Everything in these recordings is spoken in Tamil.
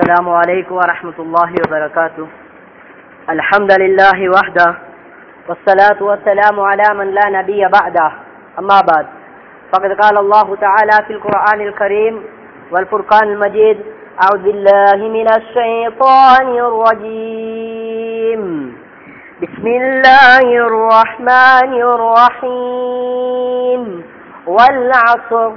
السلام عليكم ورحمة الله وبركاته. الحمد لله وحده والصلاة والسلام على من لا نبي بعده. أما بعد فقد قال الله تعالى في القرآن الكريم والفرقان المجيد: أعوذ بالله من الشيطان الرجيم. بسم الله الرحمن الرحيم. والعصر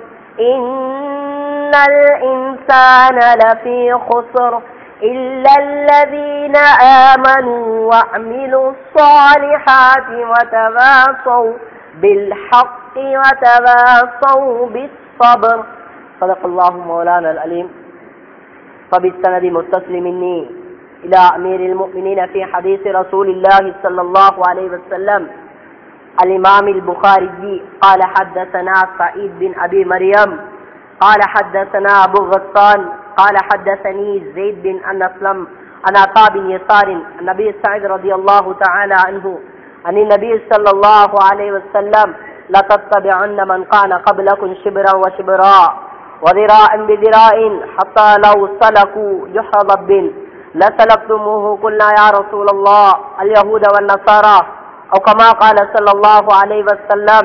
إن الإنسان لفي خسر إلا الذين آمنوا وعملوا الصالحات وتواصوا بالحق وتواصوا بالصبر. صدق الله مولانا العليم. فبالسند متصل مني إلى أمير المؤمنين في حديث رسول الله صلى الله عليه وسلم الإمام البخاري قال: حدثنا سعيد بن أبي مريم قال حدثنا أبو غسان قال حدثني زيد بن أسلم عن عطاء بن يسار النبي سعيد رضي الله تعالى عنه عن النبي صلى الله عليه وسلم: لتتبعن من كان قبلكم شبرا وشبرا وذراعا بذراع حتى لو سلكوا جحر ضب لسلكتموه. قلنا يا رسول الله اليهود والنصارى، أو كما قال صلى الله عليه وسلم: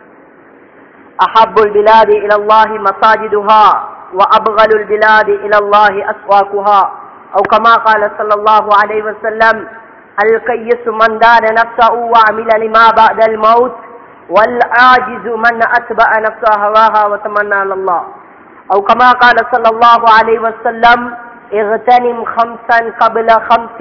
أحب البلاد إلى الله مساجدها وأبغل البلاد إلى الله أسواقها، أو كما قال صلى الله عليه وسلم: الكيس من دان نفسه وعمل لما بعد الموت، والعاجز من أتبع نفسه هواها وتمنى على الله، أو كما قال صلى الله عليه وسلم: اغتنم خمسا قبل خمس،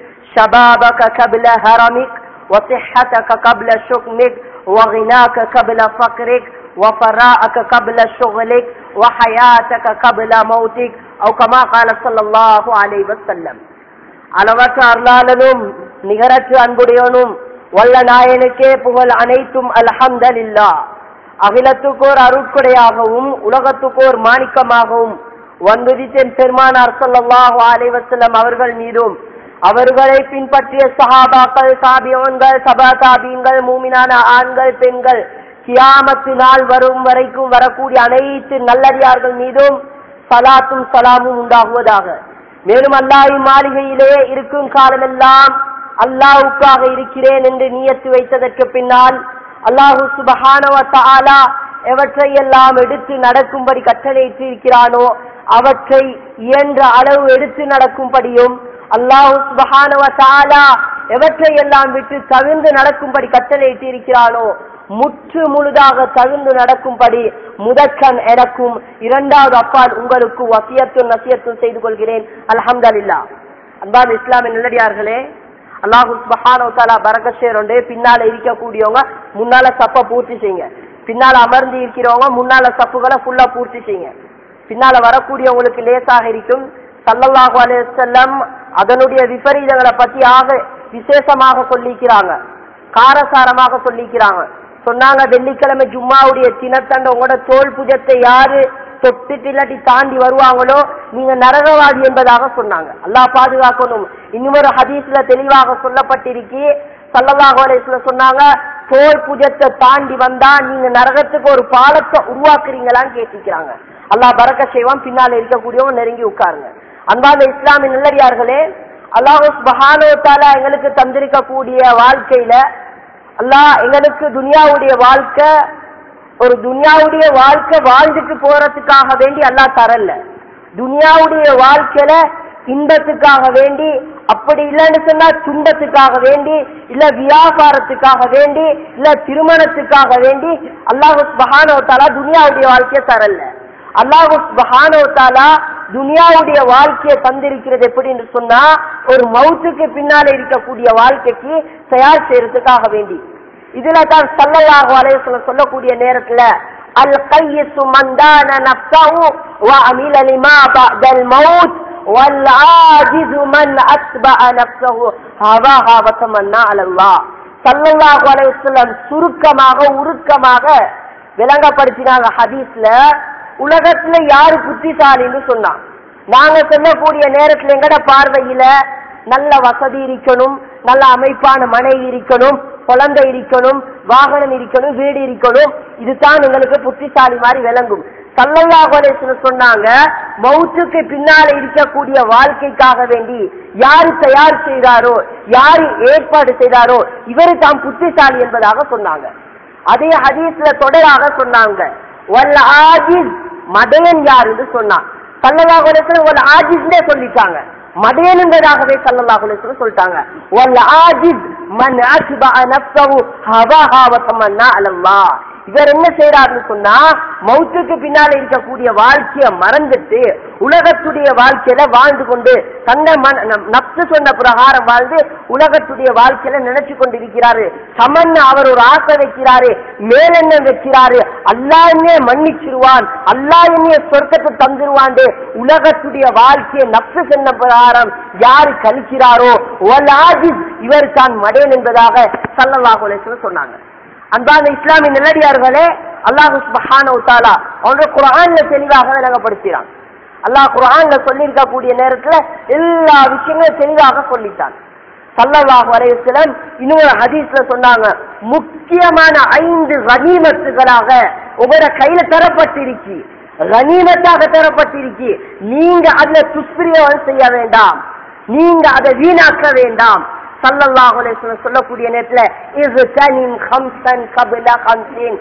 شبابك قبل هرمك، وصحتك قبل شكمك، وغناك قبل فقرك، وفراءك قبل شغلك، وحياتك قبل موتك، أو كما قال صلى الله عليه وسلم. அளவற்ற அருளாளனும் நிகரற்ற அன்புடையவனும் வல்ல நாயனுக்கே புகழ் அனைத்தும் அல்ஹம்துலில்லாஹ். அகிலத்துக்கோர் அருட்கொடையாகவும் உலகத்துக்கோர் மாணிக்கமாகவும் வந்துதித்தன் பெருமானார் ஸல்லல்லாஹு அலைஹி வஸல்லம் அவர்கள் மீதும் அவர்களை பின்பற்றிய சஹாபாக்கள், தாபிஈன்கள், தபா தாபிஈன்கள், மூமினான ஆண்கள் பெண்கள், கியாமத்து நாள் வரும் வரைக்கும் வரக்கூடிய அனைத்து நல்லடியார்கள் மீதும் சலாத்தும் சலாமும் உண்டாகுவதாக. மேலும் அல்லாஹ்வின் மாளிகையிலே இருக்கும் காலமெல்லாம் அல்லாஹ்வுக்காக இருக்கிறேன் என்று நியத்து வைத்ததற்கு பின்னால் அல்லாஹு சுப்ஹானஹு வ தஆலா எவற்றையெல்லாம் எடுத்து நடக்கும்படி கட்டளையிட்டு இருக்கிறானோ அவற்றை இயன்ற அளவு எடுத்து நடக்கும்படியும், அல்லாஹு சுப்ஹானஹு வ தஆலா எவற்றையெல்லாம் விட்டு தவிர்ந்து நடக்கும்படி கட்டளையிட்டு இருக்கிறானோ முற்று முழுதாக தவிர்ந்து நடக்கும்படி முதற்கண் எனக்கும் இரண்டாவது அப்பால் உங்களுக்கு வசியத்தும் நசியத்தும் செய்து கொள்கிறேன். அல்ஹம்துலில்லாஹ். அன்பான இஸ்லாமிய நல்லடியார்களே, அல்லாஹு சுப்ஹானஹு வ தஆலா பரக்கத் செய்றோண்டே. பின்னால இருக்கக்கூடியவங்க முன்னால சப்ப பூர்த்தி செய்யுங்க. பின்னால அமர்ந்து இருக்கிறவங்க முன்னால சப்புகளை ஃபுல்லா பூர்த்தி செய்யுங்க. பின்னால வரக்கூடியவங்களுக்கு லேசாக இருக்கும். ஸல்லல்லாஹு அலைஹி வஸல்லம் அதனுடைய விபரீதங்களை பத்தி விசேஷமாக சொல்லிக்கிறாங்க, காரசாரமாக சொல்லிக்கிறாங்க. சொன்னாங்க, வெள்ளிக்கிழமை ஜும்மாவுடைய தினத்தண்ட உங்களோட தோல் புஜத்தை யாரு தொட்டுட்டு இல்லாட்டி தாண்டி வருவாங்களோ நீங்க நரகவாதி என்பதாக சொன்னாங்க. அல்லாஹ் பாதுகாக்கணும். இன்னொரு ஹதீஸ்ல தெளிவாக சொல்லப்பட்டிருக்கு. ஸல்லல்லாஹு அலைஹி வஸல்லம் சொன்னாங்க, தோல் புஜத்தை தாண்டி வந்தா நீங்க நரகத்துக்கு ஒரு பாலத்தை உருவாக்குறீங்களான்னு கேட்டிருக்கிறாங்க. அல்லாஹ் பரக்கத் செய்வான். பின்னால இருக்கக்கூடியவங்க நெருங்கி உட்காருங்க. அன்பான இஸ்லாமிய நல்லடியார்களே, அல்லாஹ் சுப்ஹானஹு வ தஆலா எங்களுக்கு தந்திருக்கக்கூடிய வாழ்க்கையில அல்லாஹ் எங்களுக்கு துனியாவுடைய வாழ்க்கை, ஒரு துனியாவுடைய வாழ்க்கை வாழ்ந்துட்டு போறதுக்காக வேண்டி அல்லாஹ் தரல. துனியாவுடைய வாழ்க்கையில இன்பத்துக்காக வேண்டி, அப்படி இல்லைன்னு சொன்னா துன்பத்துக்காக வேண்டி, இல்ல வியாபாரத்துக்காக வேண்டி, இல்ல திருமணத்துக்காக வேண்டி அல்லாஹ் சுப்ஹானஹு வ தஆலா துனியாவுடைய வாழ்க்கையை தரல. அல்லாஹ் சுப்ஹானஹு வ தஆலா துனியாவுடைய வாழ்க்கையை தந்திருக்கிறது எப்படின்னு சொன்னா, ஒரு மௌத்துக்கு பின்னால இருக்கக்கூடிய வாழ்க்கைக்கு தயார் செய்யறதுக்காக வேண்டி. இதுல தான் ஸல்லல்லாஹு அலைஹி வஸல்லம் சொல்லக்கூடிய நேரத்துல அல் கையஸு மன் தான நஃப்ஸஹு வ அமில லிமா பஅதல் மௌத் வல் ஆஜிஸு மன் அத்பஅ நஃப்ஸஹு ஹவாஹா வ தமன்னா அலல்லாஹ். ஸல்லல்லாஹு அலைஹி வஸல்லம் சுருக்கமாக உருக்கமாக விளங்கப்படுத்தினாங்க ஹதீஸ்ல. உலகத்துல யாரு புத்திசாலின்னு சொன்னா, நாங்க சொல்லக்கூடிய நேரத்துல எங்கட பார்வையில நல்ல வசதி இருக்கணும், நல்ல அமைப்பான மனைவி இருக்கணும், குழந்தை இருக்கணும், வாகனம் இருக்கணும், வீடு இருக்கணும், இதுதான் எங்களுக்கு புத்திசாலி மாதிரி விளங்கும். ஸல்லல்லாஹு அலைஹி வஸல்லம் சொன்னாங்க, மௌத்துக்கு பின்னால இருக்கக்கூடிய வாழ்க்கைக்காக வேண்டி யாரு தயார் செய்தாரோ, யாரு ஏற்பாடு செய்தாரோ இவரு தாம் புத்திசாலி என்பதாக சொன்னாங்க. அதே ஹதீஸ்ல தொடராக சொன்னாங்க, வல் ஆஜிஸ் மடையன் யார் என்று சொன்னாங்க. ஸல்லல்லாஹு அலைஹி வஸல்லம் வல் ஆஜிஸ்னே சொல்லிட்டாங்க, மடையன் என்பதாகவே ஸல்லல்லாஹு அலைஹி வஸல்லம் சொல்லிட்டாங்க. வல் ஆஜிஸ் மன் அத்பஅ நஃப்ஸஹு ஹவாஹா வ தமன்னா அலல்லாஹ். இவர் என்ன செய்யறாருன்னு சொன்னா, மௌத்துக்கு பின்னால இருக்கக்கூடிய வாழ்க்கைய மறந்துட்டு உலகத்துடைய வாழ்க்கையில வாழ்ந்து கொண்டு தன்னை நப்சு சொன்ன பிரகாரம் வாழ்ந்து உலகத்துடைய வாழ்க்கையில நினைச்சு கொண்டிருக்கிறாரு. சமன்னு அவர் ஒரு ஆசை வைக்கிறாரு, மேலெண்ணம் வைக்கிறாரு, அல்லாஹ் என்னைய மன்னிச்சிருவான், அல்லாஹ் என்னைய சொர்க்கத்தை தந்துருவான். உலகத்துடைய வாழ்க்கையை நப்சு சொன்ன பிரகாரம் யாரு கழிக்கிறாரோ இவர் தான் மடேன் என்பதாக ஸல்லல்லாஹு அலைஹி வஸல்லம் சொன்னாங்க. அன்பான இஸ்லாமிய நல்லடியார்களே, அல்லாஹ் சுப்ஹானஹு வ தஆலா அவருடைய குர்ஆன்ல தெளிவாக விளங்கப்படுத்துறான். அல்லாஹ் குர்ஆன்ல சொல்லியிருக்கக்கூடிய நேரத்துல எல்லா விஷயங்களும் தெளிவாக சொல்லிட்டான். ஸல்லல்லாஹு அலைஹி வஸல்லம் இன்னொரு ஹதீஸ்ல சொன்னாங்க, முக்கியமான 5 கனிமத்துகளாக உங்களோட கையில தரப்பட்டிருக்கு, கனிமத்தாக தரப்பட்டிருக்கு. நீங்க அதுல துஷ்பிரயோகம் செய்ய வேண்டாம், நீங்க அதை வீணாக்க வேண்டாம். ஸல்லல்லாஹு அலைஹி வஸல்லம் சொல்லக்கூடிய நேரத்துல இஸ்தனிம் கம்சன் கபில கம்சின்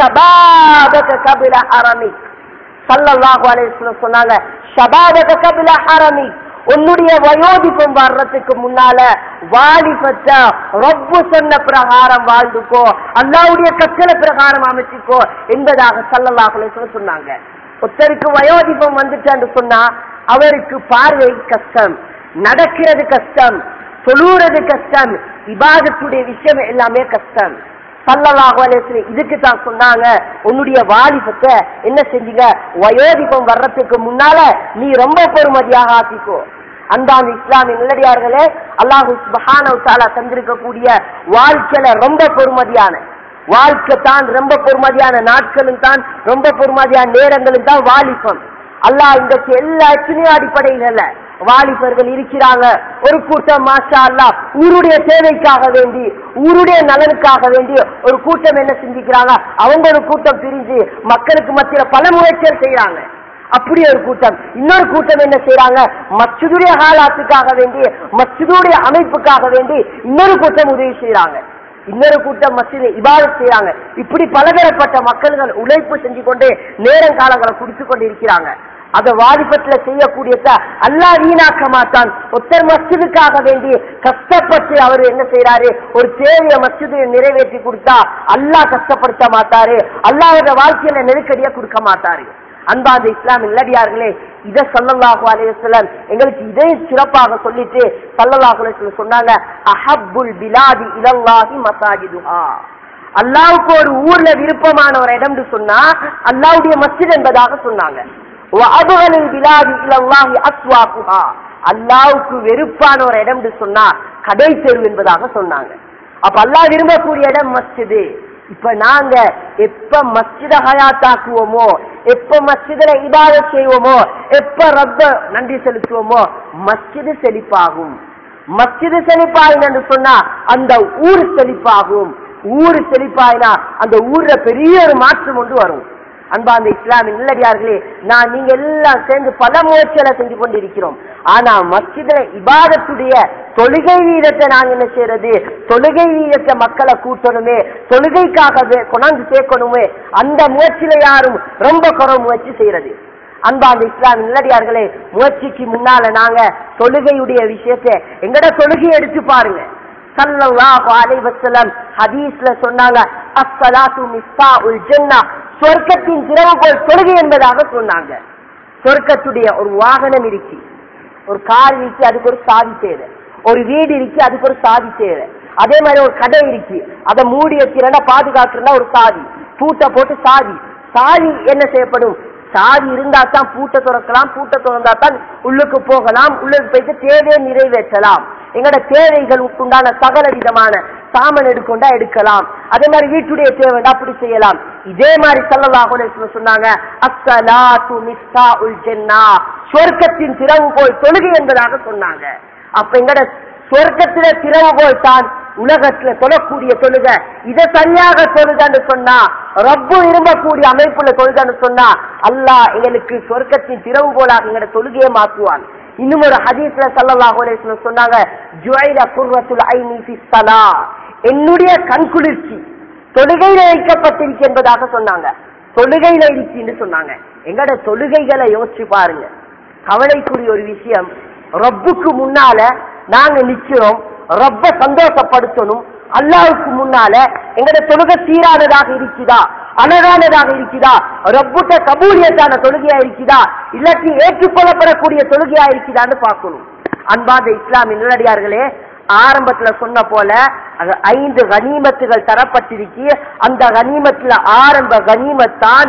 ஷபாபக கபில ஹரமிக். ஸல்லல்லாஹு அலைஹி வஸல்லம் சொன்னாங்க, ஷபாபக கபில ஹரமிக், உன்னுடைய வயோதிபம் வர்றதுக்கு முன்னால வாலிபத்தை ரப்பு சொன்ன பிரகாரம் வாழ்ந்துக்கோ, அல்லாஹ்வுடைய கட்டளை பிரகாரம் அமைச்சுக்கோ என்பதாக ஸல்லல்லாஹு அலைஹி வஸல்லம் சொன்னாங்க. ஒருத்தருக்கு வயோதிபம் வந்துட்டான்னு சொன்னா அவருக்கு பார்வை கஷ்டம், நடக்கிறது கஷ்டம், சொல்லுறது கஷ்டம், இபாதத்துடைய விஷயம் எல்லாமே கஷ்டம். ஸல்லல்லாஹு அலைஹி வஸல்லம் இதுக்கு தான் சொன்னாங்க, உன்னுடைய வாலிபத்தை என்ன செஞ்சீங்க, வயோதிபம் வர்றதுக்கு முன்னால நீ ரொம்ப பொறுமதியாக ஆக்கிக்கோ. அன்பான இஸ்லாமிய நல்லடியார்களே, அல்லாஹ் சுப்ஹானஹு வ தஆலா தந்திருக்கக்கூடிய வாழ்க்கையில ரொம்ப பொறுமதியான வாழ்க்கை தான், ரொம்ப பொறுமதியான நாட்களும் தான், ரொம்ப பொறுமதியான நேரங்களும் தான் வாலிபம். அல்லாஹ் இன்றைக்கு எல்லா எத்தனையோ அடிப்படைகள்ல வாலிபர்கள் இருக்கிறாங்க. ஒரு கூட்டம் மாஷா அல்லாஹ் ஊருடைய தேவைக்காக வேண்டி, ஊருடைய நலனுக்காக வேண்டி ஒரு கூட்டம் என்ன செஞ்சுக்கிறாங்க, அவங்க ஒரு கூட்டம் பிரிஞ்சு மக்களுக்கு மத்தியில பல முயற்சிகள் செய்யறாங்க. அப்படி ஒரு கூட்டம். இன்னொரு கூட்டம் என்ன செய்யறாங்க, மஸ்ஜிதுடைய ஹாலாத்துக்காக வேண்டி, மஸ்ஜிதுடைய அமைப்புக்காக வேண்டி இன்னொரு கூட்டம் உதவி செய்யறாங்க. இன்னொரு கூட்டம் மஸ்ஜிதை இபாதத் செய்யறாங்க. இப்படி பலதரப்பட்ட மக்கள்கள் உழைப்பு செஞ்சு கொண்டு நேரம் காலங்களை குடிச்சு கொண்டு இருக்கிறாங்க. அத வாலிபத்துல செய்யக்கூடியத அல்லாஹ் வீணாக்க மாட்டான். ஒருத்தர் மஸ்ஜிதுக்காக வேண்டி கஷ்டப்பட்டு அவரு என்ன செய்யறாரு, ஒரு தேவையை மஸ்ஜிதை நிறைவேற்றி கொடுத்தா அல்லாஹ் கஷ்டப்படுத்த மாட்டாரு, அல்லாஹ்வோட வாழ்க்கையில நெருக்கடியா கொடுக்க மாட்டாரு. அன்பார்ந்த இஸ்லாம் இல்லடியார்களே, இத ஸல்லல்லாஹு அலைஹி வஸல்லம் எங்களுக்கு இதை சிறப்பாக சொல்லிட்டு ஸல்லல்லாஹு அலைஹி வஸல்லம் சொன்னாங்க, அஹப்புல் பிலாதி இலல்லாஹி மசாஜிதுஹா. அல்லாஹ்வுக்கு ஒரு ஊர்ல விருப்பமான ஒரு இடம்னு சொன்னா அல்லாஹ்வுடைய மஸ்ஜித் என்பதாக சொன்னாங்க. வ அபகலுல் பிலாதி இலல்லாஹி அஸ்வாகுஹா. அல்லாஹ்வுக்கு வெறுப்பான ஒரு இடம்னு சொன்னா கடை தெரு என்பதாக சொன்னாங்க. அப்ப அல்லாஹ் விரும்பக்கூடிய இடம் மஸ்ஜிது. இப்ப நாங்க எப்ப மஸ்ஜித ஹயாத்தாக்குவோமோ, எப்ப மஸ்ஜிதுல இபாதத் செய்வோமோ, எப்ப ரப்ப நன்றி செலுத்துவோமோ மஸ்ஜிது செழிப்பாகும். மஸ்ஜிது செழிப்பாயின்னு சொன்னா அந்த ஊர் செழிப்பாகும். ஊர் செழிப்பாயினா அந்த ஊர்ல பெரிய ஒரு மாற்றம் கொண்டு வரும். அன்பார்ந்த இஸ்லாமின் நல்லடியார்களே, நீங்க எல்லாம் சேர்ந்து பல முயற்சிகளை செஞ்சு கொண்டிருக்கிறோம். ஆனா மஸ்ஜிதுல இபாதத்துடைய தொழுகை வீதத்தை நாங்க என்ன செய்யறது, தொழுகை வீதத்தை மக்களை கூட்டணுமே, தொழுகைக்காக கொண்டாந்து சேர்க்கணுமே, அந்த முயற்சியில யாரும் ரொம்ப குறைவு முயற்சி செய்யறது. அன்பார்ந்த இஸ்லாமின் நல்லடியார்களே, முயற்சிக்கு முன்னால நாங்க தொழுகையுடைய விஷயத்தை எங்கட தொழுகையை எடுத்து பாருங்க. ஸல்லல்லாஹு அலைஹி வஸல்லம் ஹதீஸ்ல சொன்னாங்க, அஸ்ஸலாத்து மிஃப்தாஉல் ஜன்னah, சொர்க்கத்தின் திறவுகோல் தொழுகை என்பதாக சொன்னாங்க. சொர்க்கத்துடைய ஒரு வாகனம் இருக்கு, ஒரு கார் இருக்கு, அதுக்கு ஒரு சாவி தேவை. ஒரு வீடு இருக்கு, அதுக்கு ஒரு சாவி தேவை. அதே மாதிரி ஒரு கடை இருக்கு, அதை மூடி வைக்கிறேன்னா பாதுகாக்கிறா ஒரு சாவி, பூட்டை போட்டு சாவி. சாவி என்ன செய்யப்படும், சாவி இருந்தா தான் பூட்டை திறக்கலாம், பூட்டை திறந்தா தான் உள்ளுக்கு போகலாம், உள்ளுக்கு போயிட்டு தேவையை நிறைவேற்றலாம். எங்களோட தேவைகளுக்கு உண்டான சகல விதமான சாமன் எடுக்கொண்டா எடுக்கலாம். அதே மாதிரி வீட்டுடைய தேவை அப்படி செய்யலாம். இதே மாதிரி ஸல்லல்லாஹு அலைஹி வஸல்லம் சொன்னாங்க, அஸ்ஸலாத்து மிஃப்தாஉல் ஜன்னah, சொர்க்கத்தின் திறவுகோல் தொழுகை என்பதாக சொன்னாங்க. அப்ப எங்கட சொர்க்கத்தில திறவுகோல் தான் உலகத்துல தொழக்கூடிய தொழுகை. இதை சரியாக தொழுதான்னு சொன்னா ரப்பு விரும்பக்கூடிய அமைப்புல தொழுகன்னு சொன்னா அல்லாஹ் எங்களுக்கு சொர்க்கத்தின் திறவுகோலாக எங்களோட தொழுகையை மாற்றுவான். இன்னும் ஒரு ஹதீஸ்ல ஸல்லல்லாஹு அலைஹி வஸல்லம் சொன்னாங்க, ஜுஐல குர்ரத்துல் ஐனி ஃபிஸ் ஸலாஹ், என்னுடைய கண்குளிர்ச்சி தொழுகையில வைக்கப்பட்டிருக்கு என்பதாக சொன்னாங்க. தொழுகையில இருக்குன்னு சொன்னாங்க. எங்கட தொழுகைகளை யோசிச்சு பாருங்க. கவலைக்குரிய ஒரு விஷயம், ரப்புக்கு முன்னால நாங்க நிக்கிறோம், ரப்ப சந்தோஷப்படுத்தணும். அல்லாஹ்வுக்கு முன்னால எங்கட தொழுகை சீரானதாக இருக்குதா, அழகானதாக இருக்குதா, ரப்புட்ட கபூலியத்தான தொழுகையா இருக்குதா, இல்லாட்டி ஏற்றுக்கொள்ளப்படக்கூடிய தொழுகையா இருக்குதான்னு பார்க்கணும். அன்பாத இஸ்லாமின் நல்லடியார்களே, ஆரம்பத்துல சொன்ன போல 5 கனிமத்துகள் தரப்பட்டிருக்கு. அந்த கனிமத்துல ஆரம்ப கனிமத்தான்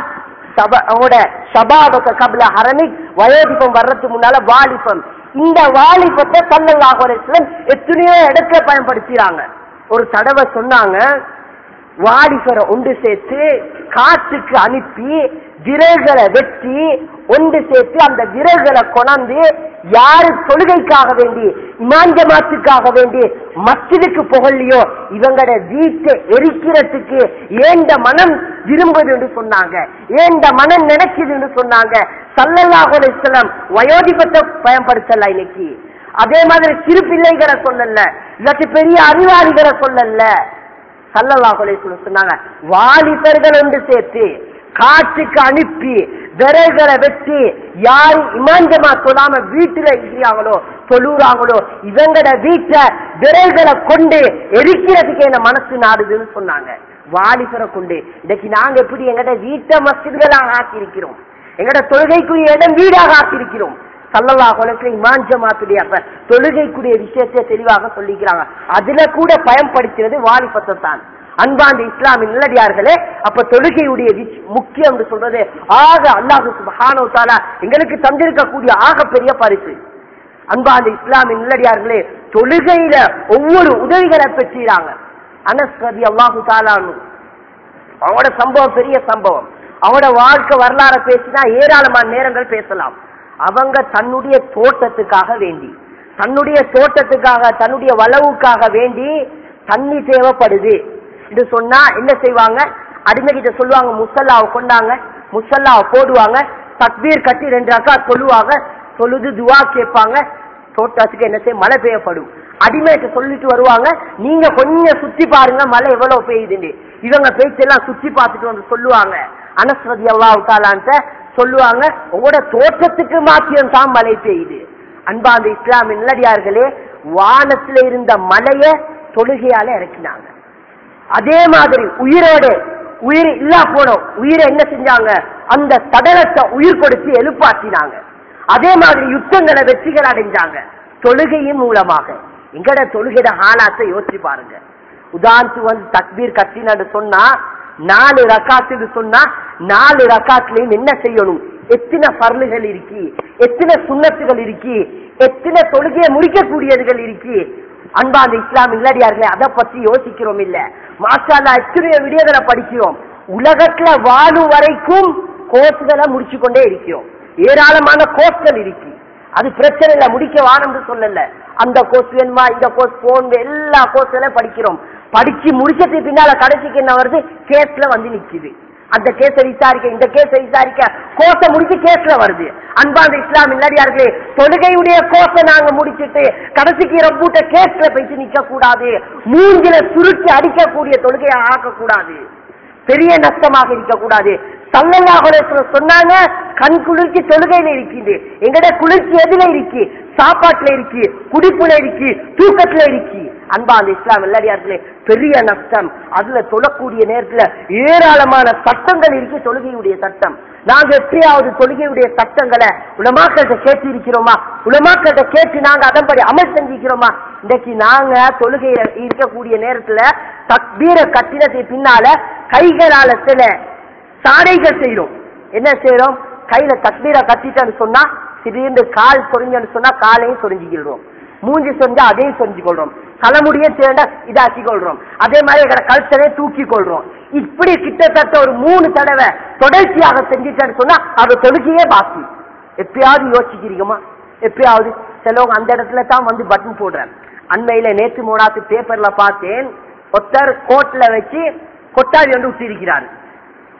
வயோதிபம் வர்றதுக்கு முன்னால வாலிபம். இந்த வாலிபத்தை ஸல்லல்லாஹு அலைஹி வஸல்லம் எத்தனையோ இடத்துல பயன்படுத்துறாங்க. ஒரு தடவை சொன்னாங்க, வாலிபரை ஒன்று சேர்த்து காற்றுக்கு அனுப்பி விரல்களை வெட்டி ஒன்று சேர்த்து அந்த விரல்களை கொணந்து யாரு தொழுகைக்காக வேண்டி இமாம் ஜமாத்துக்காக வேண்டி மஸ்ஜிதுக்கு புகழ்லையோ இவங்கட வீட்டை எரிக்கிறதுக்கு ஏண்ட மனம் விரும்புது என்று சொன்னாங்க, ஏண்ட மனம் நினைக்குதுன்னு சொன்னாங்க. ஸல்லல்லாஹு அலைஹி வஸல்லம் வயோதிபத்தை பயன்படுத்தல இன்னைக்கு. அதே மாதிரி சிறு பிள்ளைகளை சொல்லல, இல்லாட்டி பெரிய அறிவாளிகளை சொல்லல. ஸல்லல்லாஹு அலைஹி வஸல்லம் சொன்னாங்க, வாலிபர்கள் ஒன்று சேர்த்து காற்றுக்கு அனுப்பி விரல்களை வெட்டி யாரு இமாம் ஜமாத் சொல்லாம வீட்டுல இருக்கிறாங்களோ தொழுறாங்களோ இவங்கட வீட்டை விரல்களை கொண்டு எரிக்கிறதுக்கு என்ன மனசு நாடுதுன்னு சொன்னாங்க. வாலிபரை கொண்டு இன்னைக்கு நாங்க எப்படி எங்கட வீட்டை மஸ்ஜித்களாக ஆக்கியிருக்கிறோம், எங்கட தொழுகைக்குரிய இடம் வீடாக ஆக்கியிருக்கிறோம். ஸல்லல்லாஹு அலைஹி வஸல்லம் இமாம் ஜமாத்துடைய தொழுகைக்குரிய விஷயத்தை தெளிவாக சொல்லிக்கிறாங்க. அதுல கூட பயன்படுத்துறது வாலிபத்தை தான். அன்பாந்த இஸ்லாமின் நல்லடியார்களே, அப்ப தொழுகையுடைய முக்கியம் என்று சொல்றது ஆக அல்லாஹ் சுப்ஹானஹு வ தஆலா எங்களுக்கு தந்திருக்கக்கூடிய ஆக பெரிய பரிசு. அன்பாந்த இஸ்லாமின் நல்லடியார்களே, தொழுகையில ஒவ்வொரு உதவிகளை பெற்றாங்க. அனஸ் ரலியல்லாஹு தஆலா அவரோட சம்பவம் பெரிய சம்பவம். அவரோட வாழ்க்கை வரலாறு பேசினா ஏராளமான நேரங்கள் பேசலாம். அவங்க தன்னுடைய தோட்டத்துக்காக வேண்டி தன்னுடைய வளவுக்காக வேண்டி தண்ணி தேவைப்படுது என்று சொன்னா என்ன செய்வாங்க, அடிமைகிட்ட சொல்லுவாங்க, முசல்லாவை கொண்டாங்க, முசல்லாவை போடுவாங்க, தக்பீர் கட்டி 2 ரக்காத் சொல்லுவாங்க, சொல்லுது துவா கேட்பாங்க. தோட்டத்துக்கு என்ன செய்ய, மழை பெய்யப்படும். அடிமைகிட்ட சொல்லிட்டு வருவாங்க, நீங்க கொஞ்சம் சுத்தி பாருங்க மழை எவ்வளவு பெய்யுதுன்னு. இவங்க பேச்செல்லாம் சுத்தி பார்த்துட்டு வந்து சொல்லுவாங்க. அனஸ் ரலியல்லாஹு தஆலா சொல்லுவாங்க, உங்களோட தோட்டத்துக்கு மாத்தியம் தான் மழை பெய்யுது. அன்பாந்த இஸ்லாமின் நல்லடியார்களே, வானத்துல இருந்த மலைய தொழுகையால இறக்கினாங்க. அதே மாதிரி உயிர் இல்லா போனோம், உயிரை என்ன செஞ்சாங்க, அந்த சடலத்தை உயிர் கொடுத்து எழுப்பாற்றினாங்க. அதே மாதிரி யுத்தங்களை வெற்றிகள் அடைஞ்சாங்க தொழுகையின் மூலமாக. எங்கட தொழுகையோட ஹாலாத்தை யோசிச்சு பாருங்க. உதாரணத்துக்கு வந்து தக்பீர் கட்டினு சொன்னா 4 ரக்காத்து சொன்னா 4 ரக்காத்துலயும் என்ன செய்யணும், எத்தனை பர்லுகள் இருக்கு, எத்தனை சுன்னத்துகள் இருக்கு, எத்தனை தொழுகையை முடிக்கக்கூடியதுகள் இருக்கு. அன்பாந்த இஸ்லாம் இல்லடியார்களே, அதை பத்தி யோசிக்கிறோம் இல்ல. மாஷா அல்லாஹ் எத்தனை விடயங்களை படிக்கிறோம். உலகத்துல வாழும் வரைக்கும் கோர்ஸ்களை முடிச்சு கொண்டே இருக்கிறோம். ஏராளமான கோர்ஸ்கள் இருக்கு. அது பிரச்சனை இல்ல, முடிக்க வாரம் சொல்லல. அந்த கோர்ஸ் வேணுமா, இந்த கோர்ஸ் போன், எல்லா கோர்ஸ்களையும் படிக்கிறோம். படிச்சு முடிச்சதுக்கு பின்னால கடைசிக்கு என்ன வருது, கேஸ்ல வந்து நிக்குது. அந்த கேஸ விசாரிக்க, இந்த கேஸ விசாரிக்க, கோர்ஸ முடிச்சு கேஸ்ல வருது. அன்பாந்த இஸ்லாம் இல்லடியார்களே, தொழுகையுடைய கோர்ஸ நாங்க முடிச்சுட்டு கடைசிக்கு ரப்பூட்ட கேஸ்ல போயிட்டு நிக்க கூடாது. மூஞ்சில சுருட்டி அடிக்கக்கூடிய தொழுகையை ஆக்கக்கூடாது. பெரிய நஷ்டமாக இருக்கக்கூடாது. ஸல்லல்லாஹு அலைஹி வஸல்லம் சொன்னாங்க, கண் குளிர்ச்சி தொழுகையில இருக்குது. எங்கட குளிர்ச்சி எதுல இருக்கு, சாப்பாட்டுல இருக்கு, குடிப்புல இருக்கு, தூக்கத்துல இருக்கு. அன்பாந்த இஸ்லாம் எல்லாரியார்களே, பெரிய நஷ்டம். அதுல தொழக்கூடிய நேரத்துல ஏராளமான சட்டங்கள் இருக்கு. தொழுகையுடைய சட்டம் நாங்க எப்படியாவது தொழுகையுடைய சட்டங்களை உலமாக்கள்கிட்ட கேட்டு இருக்கிறோமா, உலமாக்கள்கிட்ட கேட்டு நாங்க அதன்படி அமல் செஞ்சிக்கிறோமா? இன்றைக்கு நாங்க தொழுகையில இருக்கக்கூடிய நேரத்துல தக்பீரை கட்டினத்துக்கு பின்னால கைகளால சில சாடைகள் செய்யறோம். என்ன செய்யறோம், கையில தக்பீரை கட்டிட்டேன்னு சொன்னா திடீர்னு கால் சொரிஞ்சு சொன்னா காலையும் சொரிஞ்சுக்கிறோம், மூஞ்சி சொரிஞ்சா அதையும் சொரிஞ்சு கொள்றோம், தலைமுடிய சேர்ந்தா இதாக்கி கொள்றோம், அதே மாதிரி கல்ச்சரை தூக்கி கொள்றோம். இப்படி கிட்டத்தட்ட ஒரு 3 தடவை தொடர்ச்சியாக செஞ்சுட்டேன்னு சொன்னா அது தொழுகையே பாக்கி. எப்பயாவது யோசிக்கிறீங்கம்மா? எப்பயாவது சிலவங்க அந்த இடத்துல தான் வந்து பட்டன் போடுறேன். அண்மையில நேற்று 3வது பேப்பர்ல பார்த்தேன், ஒருத்தர் கோட்ல வச்சு கொட்டாவி வந்து விட்டு இருக்கிறாரு.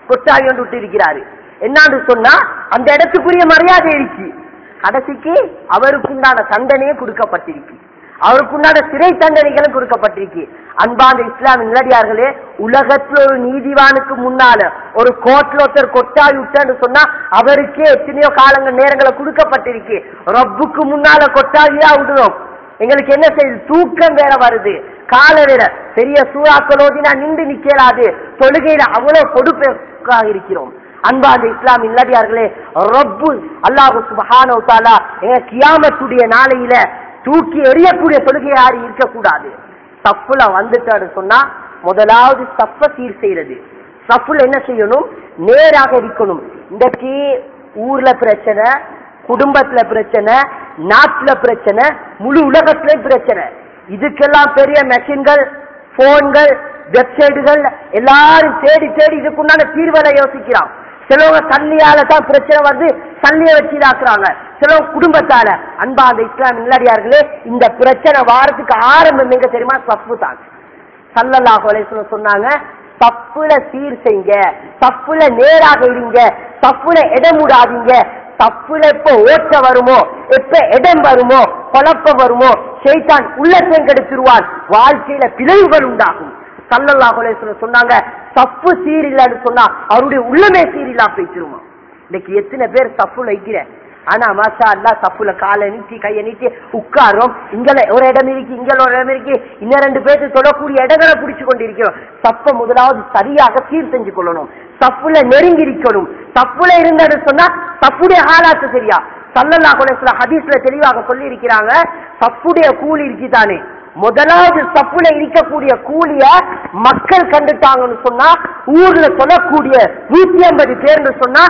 கொட்டாவி ஒன்று விட்டு இருக்கிறாரு. என்னான்னு சொன்னா அந்த இடத்துக்குரிய மரியாதை இருக்கு. கடைசிக்கு அவருக்குண்டான தண்டனையே கொடுக்கப்பட்டிருக்கு, அவருக்குண்டான சிறை தண்டனைகளும் கொடுக்கப்பட்டிருக்கு. அன்பாந்த இஸ்லாம் நிலடியார்களே, உலகத்துல ஒரு நீதிவானுக்கு முன்னால ஒரு கோர்ட்ல ஒருத்தர் கொட்டாவி விட்டான்னு சொன்னா அவருக்கே எத்தனையோ காலங்கள் நேரங்களை கொடுக்கப்பட்டிருக்கு. ரப்புக்கு முன்னால கொட்டாவியா விடுறோம், எங்களுக்கு என்ன செய்யுது, தூக்கம் வேற வருது, கால வேற பெரிய சூறாக்களோதினா நின்று நிக்கலாது, தொழுகையில அவ்வளவு பொறுப்பாக இருக்கிறோம். அன்பாந்த இஸ்லாம் இல்லடியார்களே, ரப்பு அல்லாஹ் சுப்ஹானஹு வ தஆலா கியாமத்துடைய நாளையில தூக்கி எறியக்கூடிய தொழுகை யாரு இருக்கக்கூடாது. சப்புல வந்துட்டாரு சொன்னா முதலாவது சப்ப சீர் செய்யறது. சப்புல என்ன செய்யணும், நேராக இருக்கணும். இன்றைக்கு ஊர்ல பிரச்சனை, குடும்பத்துல பிரச்சனை, நாட்டுல பிரச்சனை, முழு உலகத்திலே பிரச்சனை. இதுக்கெல்லாம் பெரிய மெஷின்கள், போன்கள், வெப்சைட்டுகள் எல்லாரும் தேடி தேடி இதுக்குண்டான தீர்வுகளை யோசிக்கிறான். சிலவங்க தண்ணியால தான் பிரச்சனை வருது, தண்ணியை வச்சுதாக்குறாங்க, சிலவங்க குடும்பத்தால. அன்பா அந்த இஸ்லாம் இல்லடியார்களே, இந்த பிரச்சனை வாரத்துக்கு ஆரம்பம் எங்க தெரியுமா, சப்பு தான். ஸல்லல்லாஹு அலைஹி வஸல்லம் சொன்னாங்க, தப்புல சீர் செய்யுங்க, தப்புல நேராக இருங்க, தப்புல இடம் விடாதீங்க. தப்புல எப்ப ஓட்ட வருமோ, எப்ப இடம் வருமோ, குழப்பம் வருமோ, ஷைத்தான் உள்ளத்தையும் கெடுத்துருவான், வாழ்க்கையில பிளவுகள் உண்டாகும். ஸல்லல்லாஹு அலைஹி வஸல்லம் சொன்னாங்க, தப்பு சீரில்லைன்னு சொன்னா அவருடைய உள்ளமே சீரில்லா போயிட்டுருமா. இன்னைக்கு எத்தனை பேர் தப்புல வைக்கிற, ஆனா மாஷா அல்லாஹ் தப்புல காலை நீட்டி கையை நீட்டி உட்காரோம். இங்கல ஒரு இடம் இருக்கு, இங்க ஒரு இடம் இருக்கு, இன்னும் ரெண்டு பேருக்கு சொல்லக்கூடிய இடங்களை பிடிச்சு கொண்டிருக்கிறோம். தப்ப முதலாவது சரியாக சீர் செஞ்சு கொள்ளணும், தப்புல நெருங்கி இருக்கணும். தப்புல இருந்தது சொன்னா தப்புடைய ஆளாத்து சரியா. ஸல்லல்லாஹு அலைஹி வஸல்லம் ஹதீஸ்ல தெளிவாக சொல்லி இருக்கிறாங்க, தப்புடைய கூலி இருக்குதானே, முதலாவது சப்புல இருக்கக்கூடிய கூலிய மக்கள் கண்டுட்டாங்கன்னு சொன்னா ஊர்ல சொல்லக்கூடிய 150 பேர்னு சொன்னா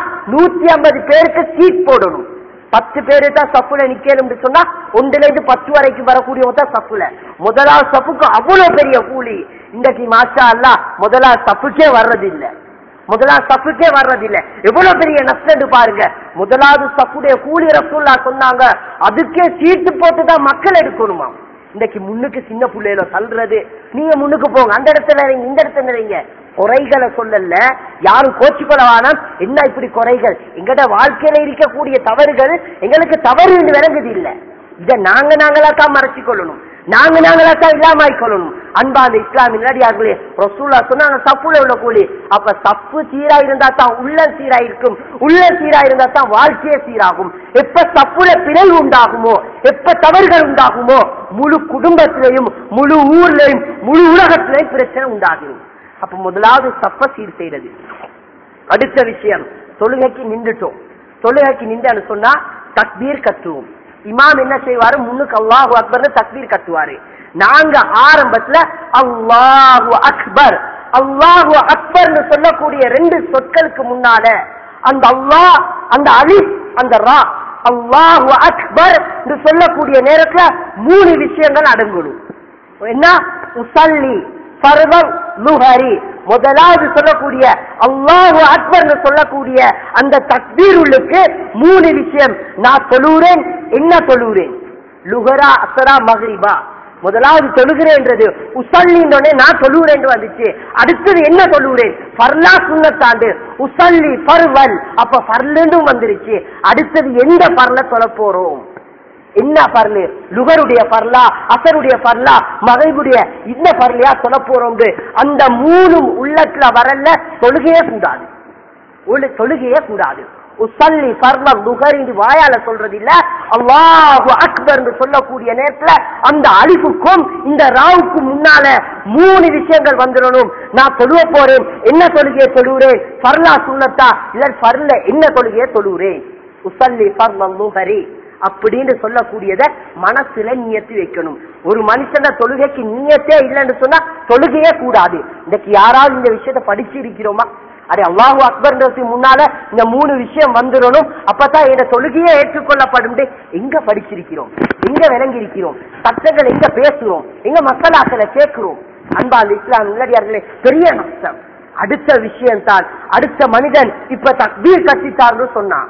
150 பேருக்கு சீட் போடணும். 10 பேரு தான் சப்புல நிக்கணும் சொன்னா 1ல இருந்து 10 வரைக்கும் வரக்கூடியவங்க தான் சப்புல. முதலாவது சப்புக்கு அவ்வளவு பெரிய கூலி. இன்றைக்கு மாஷா அல்லாஹ் முதலாவது சப்புக்கே வர்றதில்லை, முதலாவது சப்புக்கே வர்றதில்லை. எவ்வளவு பெரிய நஷ்டம் பாருங்க. முதலாவது சப்புடைய கூலி ரசூலுல்லாஹ் சொன்னாங்க, அதுக்கே சீட்டு போட்டுதான் மக்கள் எடுக்கணுமா. இன்னைக்கு முன்னுக்கு சின்ன பிள்ளையில தள்ளுறது, நீங்க முன்னுக்கு போங்க, அந்த இடத்துல நிறைங்க, இந்த இடத்துல நிறைங்க. குறைகளை சொல்லல, யாரும் கோச்சிக்கொள்ள வேணாம். என்ன இப்படி குறைகள், எங்கட வாழ்க்கையில இருக்கக்கூடிய தவறுகள் எங்களுக்கு தவறு என்று விளங்குது இல்லை. இதை நாங்களா தான் மறைச்சு கொள்ளணும், நாங்களா தான் இல்லாமல் கொள்ளணும். அன்பான இஸ்லாம் இல்லடியார்களே, ரசூலுல்லாஹ் சொன்னாங்க சப்புல உள்ள கூலி. அப்ப சப்பு சீரா இருந்தா தான் உள்ள சீரா இருக்கும், உள்ள சீரா இருந்தா தான் வாழ்க்கையே சீராகும். எப்ப சப்புல பிழை உண்டாகுமோ, எப்ப தவறுகள் உண்டாகுமோ, முழு குடும்பத்திலையும் முழு ஊர்லயும் முழு உலகத்திலையும் பிரச்சனை உண்டாகும். அப்ப முதலாவது சப்ப சீர் செய்யறது. அடுத்த விஷயம், தொழுகைக்கு நின்றுட்டோம், தொழுகைக்கு நின்று சொன்னா தக்பீர் கட்டுவோம். இமாம் என்ன செய்வாரு, முன்னுக்கு அல்லாஹு அக்பர்னு தக்பீர் கட்டுவாரு. நாங்க ஆரம்பத்துல அல்லாஹு அக்பர் அல்லாஹு அக்பர்னு சொல்லக்கூடிய 2 சொற்களுக்கு முன்னால அந்த அல்லாஹ், அந்த அலிஃப், அந்த ரா, அல்லாஹு அக்பர் என்று சொல்லக்கூடிய நேரத்துல 3 விஷயங்கள் அடங்கணும். என்ன, உஸல்லி ஃபர்தன் லுஹரி. முதலாவது சொல்லக்கூடிய அல்லாஹு அக்பர் சொல்லக்கூடிய அந்த தக்பீருக்கு 3 விஷயம். நான் தொழுகிறேன், என்ன தொழுகிறேன், லுஹரா அஸ்ரா மக்ரிபா. முதலாவது தொழுகிறேன்றது உஸல்லின்றே நான் தொழுகிறேன் வந்துச்சு. அடுத்தது என்ன தொழுகிறேன், ஃபர்லா சுன்னத்தாண்டு, உஸல்லி ஃபர்வல், அப்ப ஃபர்லுன்னு வந்துருச்சு. அடுத்தது எந்த ஃபர்ல தொழ போறோம், என்ன பர்லு, லுகருடைய பர்லா, அசருடைய பர்லா, மகைபுடைய இந்த பர்லையா சொல்ல போறோம். அந்த 3 உள்ளத்துல வரல, தொழுகையே கூடாது, தொழுகையே கூடாது. உஸல்லி ஃபர்ல லுகர் வாயால சொல்றது இல்ல, அல்லாஹு அக்பர் என்று சொல்லக்கூடிய நேரத்துல அந்த அலிஃபுக்கும் இந்த ராவுக்கும் முன்னால 3 விஷயங்கள் வந்துடணும். நான் தொழுவ போறேன், என்ன தொழுகையை தொழுகிறேன், ஃபர்லா சுன்னத்தா இல்ல ஃபர்ல என்ன தொழுகையை தொழுகிறேன், உஸல்லி ஃபர்ல லுகரி அப்படின்னு சொல்லக்கூடியத மனசுல நியத்து வைக்கணும். ஒரு மனுஷன தொழுகைக்கு நியத்தே இல்லைன்னு சொன்னா தொழுகையே கூடாது. இன்னைக்கு யாராவது இந்த விஷயத்த படிச்சு இருக்கிறோமா, அடே அல்லாஹு அக்பர்ன்றதுக்கு முன்னால இந்த 3 விஷயம் வந்துடணும், அப்பதான் இந்த தொழுகையே ஏற்றுக்கொள்ளப்படும். எங்க படிச்சிருக்கிறோம், எங்க விளங்கி இருக்கிறோம், சட்டங்கள் எங்க பேசுறோம், எங்க மசாலாக்களை கேட்கிறோம். அன்பால் இஸ்லாம் இல்லடியார்களே, பெரிய நஷ்டம். அடுத்த விஷயம் தான், அடுத்த மனிதன் இப்ப தக்பீர் கட்டிட்டார்னு சொன்னான்,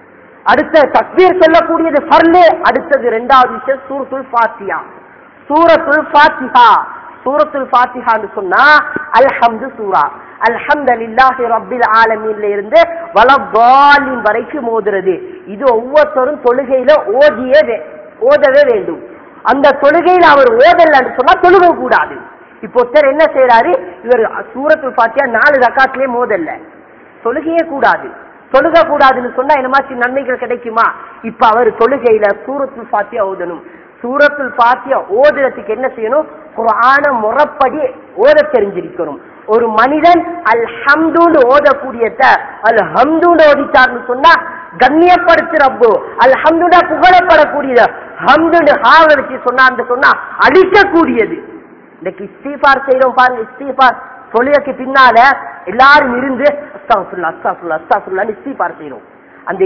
அடுத்த தக்பீர் சொல்லக்கூடியது ஃபர்லே. அடுத்தது 2வது விஷயம் சூரத்துல் ஃபாத்திஹா. சூரத்துல் ஃபாத்திஹா, சூரத்துல் ஃபாத்திஹான்னு சொன்னா அல்ஹம்து சூரா. அல்ஹம்துலில்லாஹி ரப்பில் ஆலமீன்ல இருந்து வலதாலின் வரைக்கும் ஓதுறது. இது ஒவ்வொருத்தரும் தொழுகையில ஓதவே வேண்டும். அந்த தொழுகையில அவர் ஓதலன்னு சொன்னா தொழுக கூடாது. இப்போ ஒருத்தர் என்ன செய்யறாரு, இவர் சூரத்துல் ஃபாத்திஹா 4 ரக்காத்திலே மோதல்ல, தொழுகையே கூடாது. தொழுக கூடாதுன்னு சொன்னா என்னமாச்சு நன்மைகள் கிடைக்குமா? இப்ப அவர் தொழுகையில சூரத்துல் ஃபாத்திஹா ஓதணும். சூரத்துல் ஃபாத்திஹா ஓதுறதுக்கு என்ன செய்யணும்? குர்ஆன முறைப்படி ஓத தெரிஞ்சிருக்கணும். ஒரு மனிதன் அல்ஹம்துன்னு ஓதக்கூடியத அல்ஹம்துன்னு ஓதிட்டார்னு சொன்னா கண்ணியப்படுத்து ரப்பு, அல்ஹம்துன்னா புகழப்படக்கூடியது, ஹம்துன்னு ஹாவ வச்சு சொன்னா அழிக்கக்கூடியது. இன்னைக்கு இஸ்திஃபார் செய்யறோம் பாருங்க, இஸ்திஃபார் தொழுகைக்கு பின்னால எல்லாரும் இருந்து அஸ்தக்ஃபிருல்லாஹ் அஸ்தக்ஃபிருல்லாஹ் அஸ்தக்ஃபிருல்லாஹ் இஸ்திஃபார் செய்யறோம். அந்த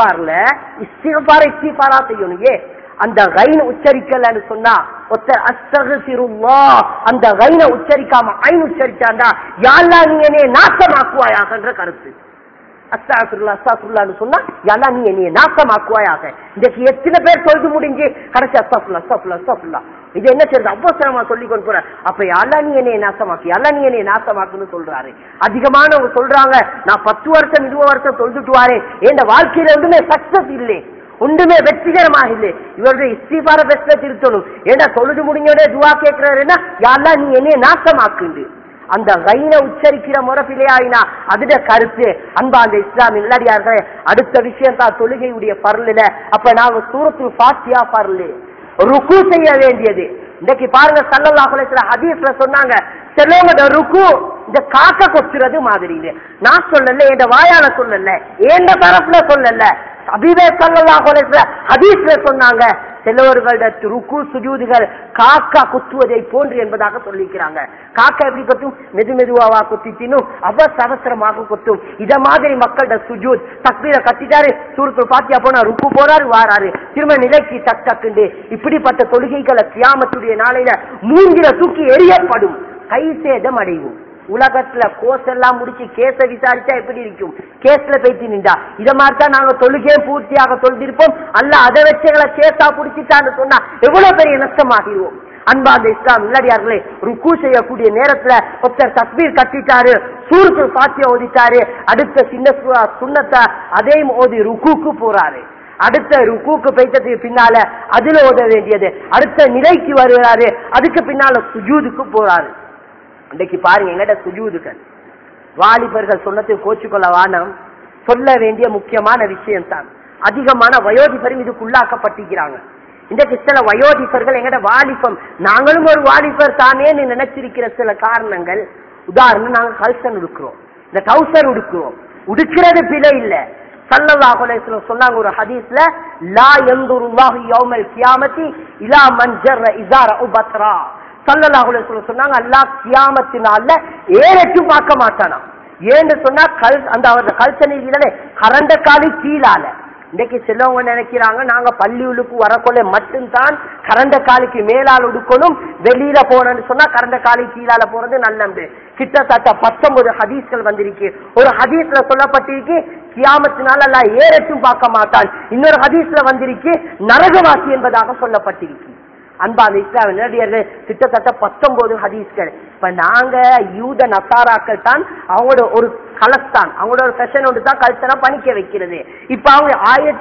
இஸ்திஃபாரா செய்யணும். அந்த கைன உச்சரிக்கலன்னு சொன்னா ஒருத்தர் அஸ்தக்ஃபிருல்லாஹ் அந்த கைன உச்சரிக்காம ஐன் உச்சரிச்சாண்டா யா அல்லாஹ் நீ என்னை நாசமாக்குவாயாகன்ற கருத்து. அஸ்தக்ஃபிருல்லாஹ் அஸ்தக்ஃபிருல்லாஹ்னு சொன்னா யா அல்லாஹ் நீ என்னை நாசமாக்குவாயாக. இன்னைக்கு எத்தனை பேர் தொழுது முடிஞ்சு கடைசி அஸ்தக்ஃபிருல்லாஹ் அஸ்தக்ஃபிருல்லாஹ் அஸ்தக்ஃபிருல்லாஹ் இது என்ன செய்யறது? அவசரமா சொல்லி கொண்டு போற. அப்ப அல்லா நீ என்னைய நாசமாக்கி, அல்லா நீ என்னைய நாசமாக்குன்னு சொல்றாரு. அதிகமானவங்க சொல்றாங்க, நான் 10 வருஷம் 20 வருஷம் தொழுதுட்டு வாரேன், என் வாழ்க்கையில ஒன்றுமே சக்சஸ் இல்லை, ஒன்றுமே வெற்றிகரமாக இல்லை. இவருடைய இஸ்திஃபார பெஸ்ட்ல திருத்தணும். ஏன்னா தொழுது முடிஞ்சோட துவா கேட்கிறாருன்னா யா அல்லாஹ் நீ என்னைய நாசமாக்குண்டு. அந்த கைன உச்சரிக்கிற முறை பிழையாயினா அதுட கருத்து. அன்பா அந்த இஸ்லாமின் நல்லடியார்களே, அடுத்த விஷயம் தான் தொழுகையுடைய பர்லில. அப்ப நாங்க சூரத்துல் ஃபாத்திஹா பர்லு ருக்கு செய்ய வேண்டியது. இன்னைக்கு பாருங்க ஸல்லல்லாஹு அலைஹி வஸல்லம் ஹதீஸ்ல சொன்னாங்க, சிலவங்க ருக்கு இந்த காக்க கொத்துறது மாதிரி. நான் சொல்லல, என் வாயால சொல்லல, எந்த தரப்புல சொல்லல, ஹபீபே ஸல்லல்லாஹு அலைஹி வஸல்லம் ஹதீஸ்ல சொன்னாங்க, சிலவர்களோட ருக்கு சுஜூதுகள் காக்கா குத்துவதை போன்று என்பதாக சொல்லிக்கிறாங்க. காக்கா எப்படி கொத்தும்? மெதுவா குத்தினும் அவசரமாக கொத்தும். இத மாதிரி மக்களோட சுஜூத் தக்பீரை கட்டிட்டாரு, சூரத்துல் ஃபாத்திஹா போனா ருக்கு போறாரு வாராரு, திரும்ப நிலைக்கு டக் டக்குண்டு. இப்படிப்பட்ட தொழுகைகளை கியாமத்துடைய நாளையில மூங்கில தூக்கி எரியப்படும், கை சேதம் அடைவும். உலகத்துல கோஸ் எல்லாம் முடிச்சு கேஸ விசாரிச்சா எப்படி இருக்கும்? கேஸ்ல போயிட்டு நின்றா இத மாதிரிதான் நாங்க தொழுகே பூர்த்தியாக தொழுதிருப்போம். அல்ல அதை வச்சுகளை கேஸா புடிச்சிட்டான்னு சொன்னா எவ்வளவு பெரிய நஷ்டமாகிடுவோம். அன்பா அந்த இஸ்லாம் இல்லடியார்களே, ருக்கு செய்யக்கூடிய நேரத்துல ஒருத்தர் தக்பீர் கட்டிட்டாரு, சூரத்துல் ஃபாத்திஹா ஓதிட்டாரு, அடுத்த சின்ன சுன்னத்தை அதையும் ஓதி ருக்குக்கு போறாரு. அடுத்த ருக்குக்கு போயிட்டதுக்கு பின்னால அதுல ஓத வேண்டியது, அடுத்த நிலைக்கு வருகிறாரு, அதுக்கு பின்னால சுஜூதுக்கு போறாரு. இன்றைக்கு பாருங்க எங்கட சுஜூதுகள் வாலிபர்கள் சொன்னதுக்கு கோச்சுக்கொள்ள வானம், சொல்ல வேண்டிய முக்கியமான விஷயம் தான். அதிகமான வயோதிபரும் இதுக்குள்ளாக்கப்பட்டிருக்கிறாங்க. இன்றைக்கு சில வயோதிபர்கள் எங்கட வாலிபம், நாங்களும் ஒரு வாலிபர் தானே நினைச்சிருக்கிற சில காரணங்கள். உதாரணம், நாங்க கல்சன் உடுக்கிறோம், இந்த கௌசர் உடுக்கிறோம், உடுக்கிறது பிழை இல்ல. ஸல்லல்லாஹு அலைஹி வஸல்லம் சொன்னாங்க ஒரு ஹதீஸ்ல, லா யன்துருல்லாஹு யௌமல் கியாமத்தி இலா மன் ஜர்ர இஸார உபத்ரா. ஸல்லல்லாஹு அலைஹி வஸல்லம் சொன்னாங்க, அல்லாஹ் கியாமத்தினால ஏறட்டு பார்க்க மாட்டானா. ஏன்னு சொன்னா அந்த அவரோட கல்சனிலே கரண்ட காலி கீழால. இன்னைக்கு சிலவங்க நினைக்கிறாங்க நாங்க பள்ளியுளுக்கு வரக்கொள்ள மட்டும்தான் கரண்ட காலிக்கு மேலால் உடுக்கணும், வெளியில போனன்னு சொன்னா கரண்ட காலி கீழால போறது நல்லது. கிட்டத்தட்ட 19 ஹதீஸ்கள் வந்திருக்கு. ஒரு ஹதீஸ்ல சொல்லப்பட்டிருக்கு கியாமத்தினால அல்லாஹ் ஏறட்டும் பார்க்க மாட்டான். இன்னொரு ஹதீஸ்ல வந்திருக்கு நரகவாசி என்பதாக சொல்லப்பட்டிருக்கு. அன்பா அந்த இஸ்லாம் நேரடியர்கள் கிட்டத்தட்ட 19 ஹதீஸ்கள். இப்ப நாங்க யூத நசாராக்கள் தான் அவங்களோட ஒரு கலஸ்தான், அவங்களோட ஒரு ஃபேஷன் ஒன்று தான் கல்ச்சரா பணிக்க வைக்கிறது. இப்ப அவங்க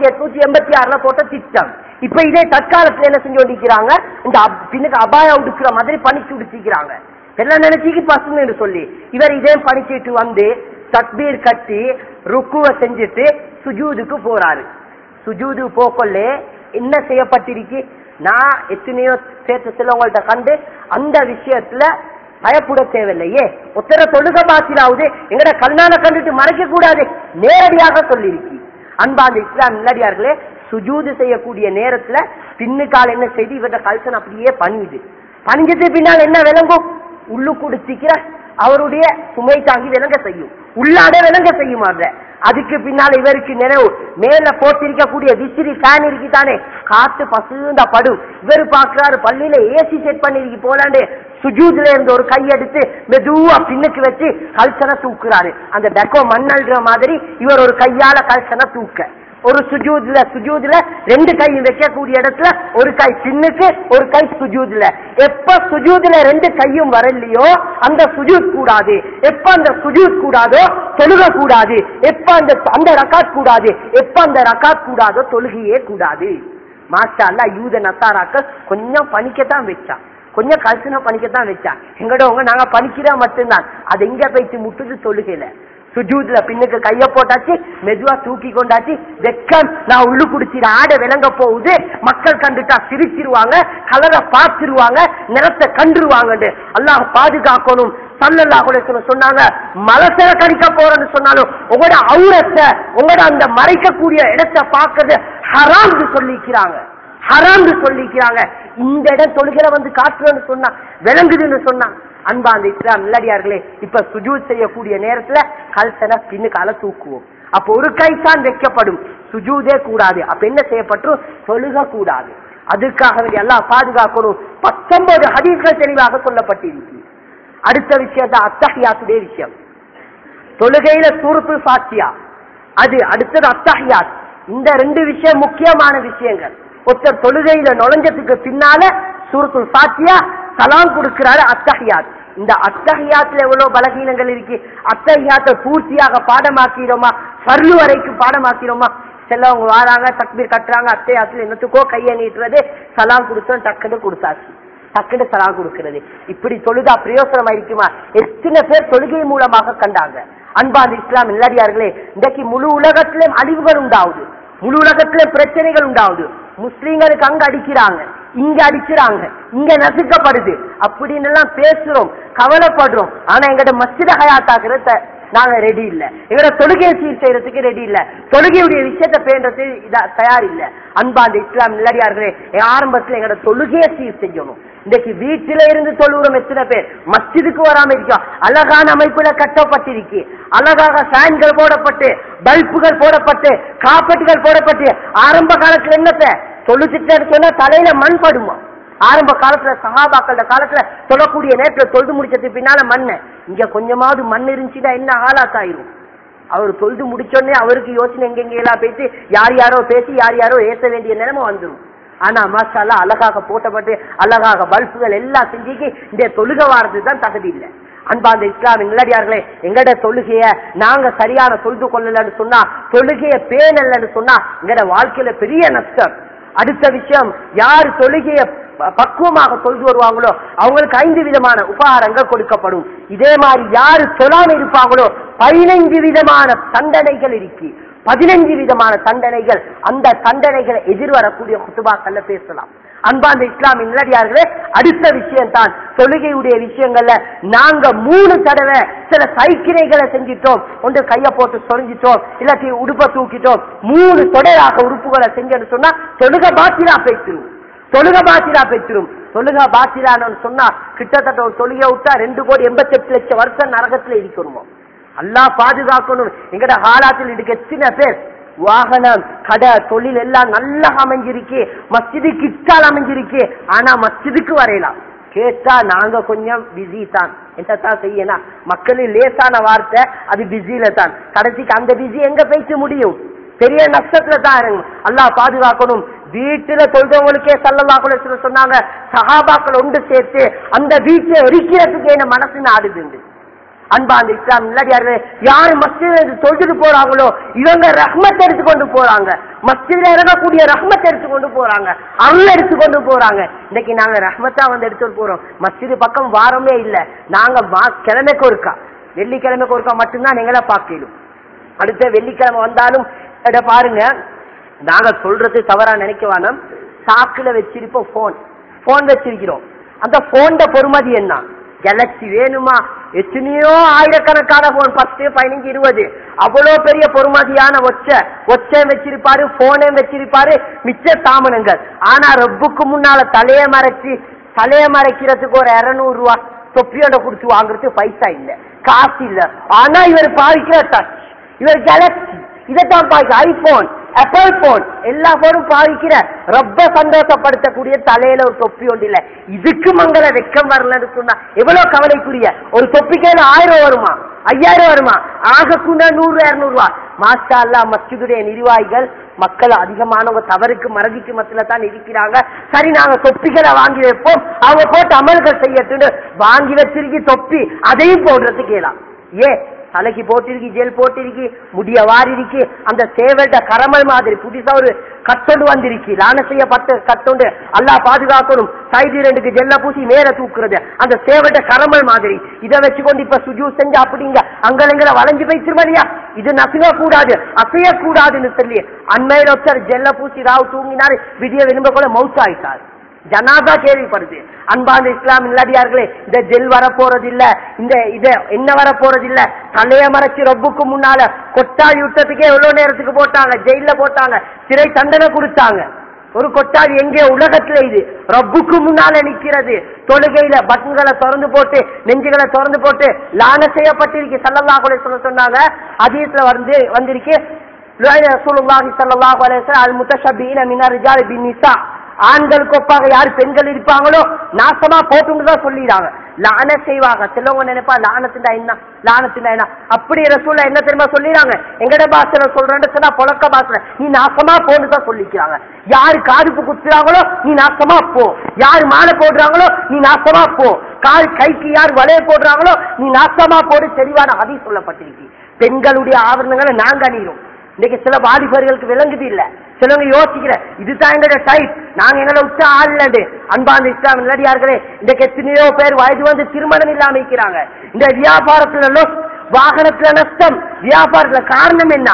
1886 போட்ட திட்டம். இப்ப இதே தற்காலத்துல என்ன செஞ்சு கொண்டிருக்கிறாங்க, இந்த பின்னுக்கு அபாயா உடுக்கிற மாதிரி பணிச்சு உடுத்திக்கிறாங்க. எல்லாம் நினைச்சிக்கு பசுன்னு சொல்லி இவர் இதே பணிச்சிட்டு வந்து தக்பீர் கட்டி ருக்குவ செஞ்சுட்டு சுஜூதுக்கு போறாரு. சுஜூது போக்கொள்ள என்ன செய்யப்பட்டிருக்கு, நான் எத்தனையோ சேர்த்து சிலவங்கள்ட்ட கண்டு அந்த விஷயத்துல பயப்பட தேவையில்லையே. ஒத்தர தொழுக பாசிலாவது எங்கட கண்ணால கண்டுட்டு மறைக்க கூடாது, நேரடியாக சொல்லிருக்கு. அன்பா அந்த இஸ்லாம் நல்லடியார்களே, சுஜூது செய்யக்கூடிய நேரத்துல பின்னுக்கால என்ன செய்து இவர கல்சன் அப்படியே பணியுது. பணிஞ்சது பின்னால் என்ன விளங்கும், உள்ளு கொடுத்திக்கிற அவருடைய சுமை தாங்கி விளங்க செய்யும், உள்ளாட விளங்க செய்யுமாங்க. அதுக்கு பின்னால இவருக்கு நினைவு மேல போட்டிருக்கக்கூடிய விசிறி ஃபேன் இருக்குதானே, காத்து பசுந்த படும். இவரு பாக்குறாரு பள்ளியில ஏசி செட் பண்ணிருக்கு போலாண்டு சுஜூதுல இருந்து ஒரு கையெடுத்து மெதுவா பின்னுக்கு வச்சு கல்சனை தூக்குறாரு. அந்த டெக்கோ மண்ணல்ற மாதிரி இவர் ஒரு கையால கல்சனை தூக்க ஒரு சுஜூதுல ரெண்டு கையும் வைக்கக்கூடிய இடத்துல ஒரு கை சின்னுக்கு ஒரு கை சுஜூதுல. எப்ப சுஜூதுல ரெண்டு கையும் வரலையோ அந்த சுஜூத் கூடாது. எப்ப அந்த சுஜூத் கூடாதோ தொழுக கூடாது. எப்ப அந்த ரக்காத் கூடாது. எப்ப அந்த ரக்காத் கூடாதோ தொழுகையே கூடாது. மாஷா அல்லாஹ் யூத நசாராக்கள் கொஞ்சம் பணிக்கத்தான் வச்சான், கொஞ்சம் கல்சனை பணிக்கத்தான் வச்சான். எங்கடவங்க நாங்க பணிக்கிறா மட்டும்தான். அது எங்க போயிட்டு முட்டுது தொழுகையில. சுஜூதுல பின்னுக்கு கைய போட்டாச்சு, மெதுவா தூக்கி கொண்டாச்சு. வெக்கம் நான் உள்ளு குடிச்சிட ஆட விளங்க போகுது. மக்கள் கண்டுட்டா சிரிச்சிருவாங்க, கலரை பார்த்துருவாங்க, நிறத்தை கண்டுருவாங்க. அல்லாஹ் பாதுகாக்கணும். ஸல்லல்லாஹு அலைஹி வஸல்லம் சொன்னாங்க, மலசர கடிக்க போறேன்னு சொன்னாலும் உங்களோட அவுரத்தை, உங்களோட அந்த மறைக்கக்கூடிய இடத்தை பார்க்கறது ஹராம்னு சொல்லிக்கிறாங்க, ஹராம்னு சொல்லிக்கிறாங்க. இந்த இடம் தொழுகிற வந்து காட்டுறன்னு சொன்னா, விளங்குதுன்னு சொன்னா. அன்பா அந்த இஸ்லாம் நல்லடியார்களே, இப்ப சுஜூத் செய்யக்கூடிய நேரத்துல கல்சனை பின்னுக்கால தூக்குவோம். அப்ப ஒரு கை தான் வைக்கப்படும், சுஜூதே கூடாது. அப்ப என்ன செய்யப்பட்டும், தொழுக கூடாது. அதுக்காக எல்லாம் பாதுகாக்கணும். 19 ஹதீஸ்கள் தெளிவாக சொல்லப்பட்டிருக்கு. அடுத்த விஷயம் தான் அத்தஹியாத்துடைய விஷயம். தொழுகையில சூரத்துல் ஃபாத்திஹா, அது அடுத்தது அத்தஹியாத். இந்த ரெண்டு விஷயம் முக்கியமான விஷயங்கள். ஒருத்தர் தொழுகையில நுழைஞ்சதுக்கு பின்னால சூரத்துல் ஃபாத்திஹா, சலாம் கொடுக்கிறாரு, அத்தஹியாத். இந்த அத்தஹியாத்துல எவ்வளவு பலகீனங்கள் இருக்கு. அத்தஹியாத்தை பூர்த்தியாக பாடமாக்கிறோமா, ஃபர்லு வரைக்கும் பாடமாக்கிறோமா? சிலவங்க வாராங்க, தக்பீர் கட்டுறாங்க, அத்தஹியாத்துல என்னத்துக்கோ கையை நீட்டுறது, சலாம் கொடுத்தோம், டக்குன்னு கொடுத்தாச்சு, டக்குன்னு சலாம் கொடுக்கிறது. இப்படி தொழுதா பிரயோசனமா இருக்குமா? எத்தனை பேர் தொழுகை மூலமாக கண்டாங்க. அன்பான இஸ்லாம் நல்லடியார்களே, இன்றைக்கு முழு உலகத்திலும் அழிவுகள் உண்டாகுது, முழு உலகத்திலும் பிரச்சனைகள் உண்டாகுது. முஸ்லீம்களுக்கு அங்க அடிக்கிறாங்க, இங்க அடிக்கிறாங்க, இங்க நசுக்கப்படுது அப்படின்னு எல்லாம் பேசுறோம், கவலைப்படுறோம். ஆனா எங்கட மஸ்ஜித ஹயாத்தாக்குறது நாங்க ரெடி இல்ல, எங்கட தொழுகையை சீர் செய்யறதுக்கு ரெடி இல்ல, தொழுகையுடைய விஷயத்தை பேண்டது தயார் இல்ல. அன்பாந்த இஸ்லாம் நல்லடியார்களே, ஆரம்பத்துல எங்கட தொழுகையை சீர் செய்யணும். இன்னைக்கு வீட்டில இருந்து தொழுகிறோம் எத்தனை பேர், மஸ்ஜிதுக்கு வராம இருக்கோம். அழகான அமைப்புல கட்டப்பட்டிருக்கு, அழகாக ஃபேன்கள் போடப்பட்டு, பல்புகள் போடப்பட்டு, காப்பட்டுகள் போடப்பட்டு. ஆரம்ப காலத்துல என்னத்தை தொழுச்சிட்டு சொன்னா தலையில மண் படுமா? ஆரம்ப காலத்துல சஹாபாக்கள காலத்துல தொழக்கூடிய நேரத்துல தொழுது முடிச்சதுக்கு பின்னால மண்ணு, இங்க கொஞ்சமாவது மண் இருந்துச்சுன்னா என்ன ஆளாத்தாயிரும். அவர் தொழுது முடிச்சோடனே அவருக்கு யோசனை எங்கெங்கெல்லாம் பேசி யார் யாரோ பேசி யார் யாரோ ஏற்ற வேண்டிய நிலைமை வந்துடும். ஆனா மாஷா அல்லாஹ் அழகாக போட்டப்பட்டு அழகாக பல்புகள் எல்லாம் செஞ்சுக்கு இந்த தொழுக வாரத்துக்கு தான் தகுதி இல்லை. அன்பாந்த இஸ்லாமின் நல்லடியார்களே, எங்கட தொழுகைய நாங்க சரியான தொழுது கொள்ளலன்னு சொன்னா, தொழுகைய பேணலன்னு சொன்னா எங்கட வாழ்க்கையில பெரிய நஷ்டம். அடுத்த விஷயம், யார் தொழுகைய பக்குவமாக தொழுது வருவாங்களோ அவங்களுக்கு 5 விதமான உபகாரங்கள் கொடுக்கப்படும். இதே மாதிரி யாரு தொழாம இருப்பாங்களோ 15 விதமான தண்டனைகள் இருக்கு, 15 விதமான தண்டனைகள். அந்த தண்டனைகளை எதிர்வரக்கூடிய குத்துபாக்கள்ல பேசலாம். அன்பாந்த இஸ்லாமின் நல்லடியார்களே, அடுத்த விஷயம் தான் தொழுகையுடைய விஷயங்கள்ல நாங்க 3 தடவை சில சைக்கிரைகளை செஞ்சிட்டோம், ஒன்று கைய போட்டு சொரிஞ்சிட்டோம், இல்லாட்டி உடுப்ப தூக்கிட்டோம், 3 தொடராக உறுப்புகளை செஞ்சோன்னு சொன்னா தொழுக பாத்திரா பேசிடும், தொழுக பாத்திரா பேசிடும். தொழுக பாத்திரான்னு சொன்னா கிட்டத்தட்ட ஒரு தொழுகை விட்டா 2,88,00,000 வருஷம் நரகத்துல இருக்கணுமோ. அல்லாஹ் பாதுகாக்கணும். எங்கட ஹாலாத்தில் இதுக்கு எத்தனை பேர் வாகனம், கடை, தொழில் எல்லாம் நல்லா அமைஞ்சிருக்கு, மஸ்ஜிது கிட்டால் அமைஞ்சிருக்கு, ஆனா மஸ்ஜிதுக்கு வரையலாம். கேட்டா நாங்க கொஞ்சம் பிஸி தான், என்னத்தான் செய்யணும், மக்களின் லேசான வார்த்தை அது பிஸியில தான். கடைசிக்கு அந்த பிஸி எங்க பேச முடியும், பெரிய நஷ்டத்துல தான் இறங்கும். அல்லாஹ் பாதுகாக்கணும். வீட்டுல தொழுதவங்களுக்கே ஸல்லல்லாஹு அலைஹி வஸல்லம் சொன்னாங்க, சஹாபாக்கள் ஒன்று சேர்த்து அந்த வீட்டை எரிக்கிறதுக்கு என்ன மனசு நாடுது. அன்பாந்த இஸ்லாம் நல்லடியார்களே, யாரு மஸ்ஜித் தொழுது போறாங்களோ இவங்க ரஹ்மத் எடுத்துக்கொண்டு போறாங்க, மஸ்ஜித்ல இறங்கக்கூடிய ரஹ்மத் எடுத்துக்கொண்டு போறாங்க, அருள் எடுத்துக்கொண்டு போறாங்க. இன்னைக்கு நாங்க ரஹ்மத்தா வந்து எடுத்துட்டு போறோம், மஸ்ஜித் பக்கம் வாரமே இல்ல. நாங்க கிழமைக்கு ஒருக்கா, வெள்ளிக்கிழமைக்கு ஒருக்கா மட்டும்தான் எங்களை பார்க்கணும். அடுத்த வெள்ளிக்கிழமை வந்தாலும் பாருங்க, நாங்க சொல்றது தவறா நினைக்க வேணாம், சாக்குல வச்சிருப்போம் போன் வச்சிருக்கிறோம். அந்த போன் பொறுமதி என்ன, கேலக்சி வேணுமா, எத்தனையோ ஆயிரக்கணக்கான போன், 10, 15, 20, அவ்வளவு பெரிய பொறுமதியான ஒச்சை வச்சிருப்பாரு, போனே வச்சிருப்பாரு, மிச்ச சாமனங்கள். ஆனா ரப்புக்கு முன்னால தலையை மறைக்கிறதுக்கு ஒரு 200 ரூபாய் தொப்பியோட குடிச்சு வாங்குறது பைசா இல்ல, காசு இல்ல. ஆனா இவர் பாவிக்கிற டச், இவர் கேலக்சி, இதைத்தான் பாவிக்க, ஐபோன், ஆப்பிள் போன், எல்லா போனும் பாவிக்கிற ரொம்ப சந்தோஷப்படுத்தக்கூடிய தலையில ஒரு தொப்பி ஒன்று இல்ல. இதுக்கு மங்கள வெக்கம் வரலன்னு சொன்னா எவ்வளவு கவலைக்குரிய. ஒரு தொப்பிக்கையில 1000 வருமா, 5000 வருமா, ஆகக்குண்டா 100, 200 ரூபா. மாஷா அல்லாஹ் மஸ்ஜிதுடைய நிர்வாகிகள் மக்கள் அதிகமானவங்க தவறுக்கு மறதிக்கு மத்தியில தான் இருக்கிறாங்க. சரி நாங்க தொப்பிகளை வாங்கி வைப்போம், அவங்க போட்டு அமல்கள் செய்யட்டு வாங்கி வச்சிருக்கி தொப்பி அதையும் போடுறதுக்கு கேலாம். தலைக்கு போட்டிருக்கு, ஜெல் போட்டிருக்கு, முடிய வாரி இருக்கு, அந்த சேவல்ட கரமல் மாதிரி புதுசா ஒரு கட்டொண்டு வந்திருக்கு, லான செய்யப்பட்ட கட்டொண்டு அல்லாஹ் பாதுகாக்கணும். சைடு 2க்கு ஜெல்ல பூசி மேல தூக்குறது அந்த சேவல்ட கரமல் மாதிரி. இதை வச்சுக்கொண்டு இப்ப சுஜூ செஞ்சு அப்படிங்க அங்கலங்களை வளைஞ்சு வைத்திருவா. இது நசுங்க கூடாது, அசைய கூடாதுன்னு சொல்லி அண்மையில ஒருத்தர் ஜெல்ல பூசி ராவ் தூங்கினாரு, விடிய விரும்ப கூட மவுத் ஆயிட்டார். ஜனாதா கேள்விப்படுது. அன்பான இஸ்லாம் இல்லாடியார்களே, இந்த ஜெல் வர போறது இல்ல, இந்த இத என்ன வர போறது இல்ல. தலைய மறைச்சு ரப்புக்கு முன்னால கொட்டாவி விட்டதுக்கே எவ்வளவு நேரத்துக்கு போட்டாங்க, ஜெயில போட்டாங்க, சிறை தண்டனை கொடுத்தாங்க. ஒரு கொட்டாவி எங்கே உலகத்துல இது ரப்புக்கு முன்னால நிக்கிறது. தொழுகையில பட்டன்களை திறந்து போட்டு நெஞ்சுகளை திறந்து போட்டு லான செய்யப்பட்டிருக்கு. ஸல்லல்லாஹு அலைஹி வஸல்லம் சொன்னாங்க, ஹதீஸ்ல வந்திருக்கு, ரசூலுல்லாஹி ஸல்லல்லாஹு அலைஹி வஸல்லம் அல் முத்தஷப்பீன மினர் ரிஜாலி பின்னிஸா, ஆண்களுக்கு ஒப்பாக யார் பெண்கள் இருப்பாங்களோ நாசமா போட்டுதான் சொல்லிடுறாங்க. லான செய்வாங்க. சிலவங்க நினைப்பா லானத்துண்டா என்ன, லானத்துண்டா என்ன. அப்படி ரசூலுல்லாஹ் என்ன தெரியுமா சொல்லிடுறாங்க, எங்கட பாஷையில சொல்றேன்னு சொன்னா புழக்க பாஷையில நீ நாசமா போன்னு தான் சொல்லிக்கிறாங்க. யாரு காதுக்கு குத்துறாங்களோ நீ நாசமா போ, யாரு மாலை போடுறாங்களோ நீ நாசமா போ, கைக்கு யார் வளைய போடுறாங்களோ நீ நாசமா போடு. தெளிவான ஹதீஸ் சொல்லப்பட்டிருக்கு. பெண்களுடைய ஆவரணங்களை நாங்க அணிகிறோம். இன்னைக்கு சில வாலிபர்களுக்கு விளங்குது இல்ல, சிலவங்க யோசிக்கிற இதுதான் எங்களோட டைப், நாங்க எங்களை உச்ச ஆள்லண்டு. அன்பாந்த இஸ்லாம் நல்லடியார்களே, இன்றைக்கு எத்தனையோ பேர் வயது வந்து திருமணம் இல்லாம இருக்கிறாங்க. இந்த வியாபாரத்துல வாகனத்துல நஷ்டம், வியாபாரத்துல காரணம் என்ன?